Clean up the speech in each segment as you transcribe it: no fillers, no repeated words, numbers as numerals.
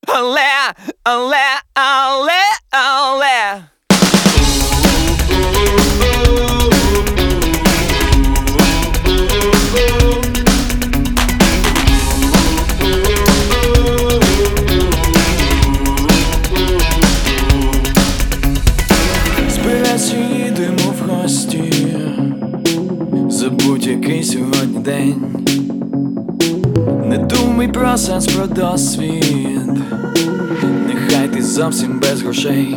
але, але, але, але. Збирайся, їдемо в гості, забудь, який сьогодні день. Не думай про сенс, про досвід, нехай ти зовсім без грошей.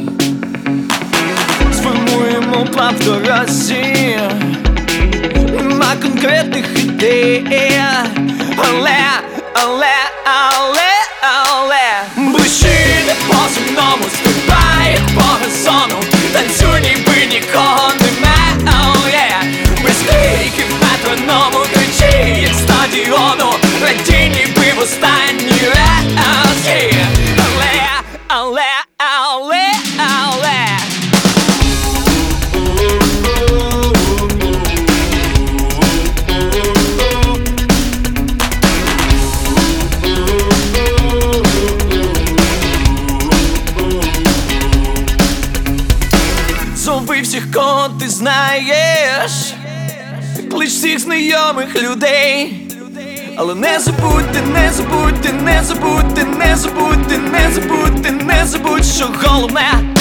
Сформуємо план в дорозі, нема конкретних ідей, але, але, але, але. Ближче не по земному, ступай по газону, танцюй, ніби нікого нема, oh yeah. Без криків метроному, кричи, як стадіону, радій, ніби в останній раз, yeah. Але, але, але, але. Зови всіх, кого ти знаєш, клич всіх знайомих людей. Але не забудьте, не забудьте, не забудьте, не забудьте, не забудьте, не забудь, що головне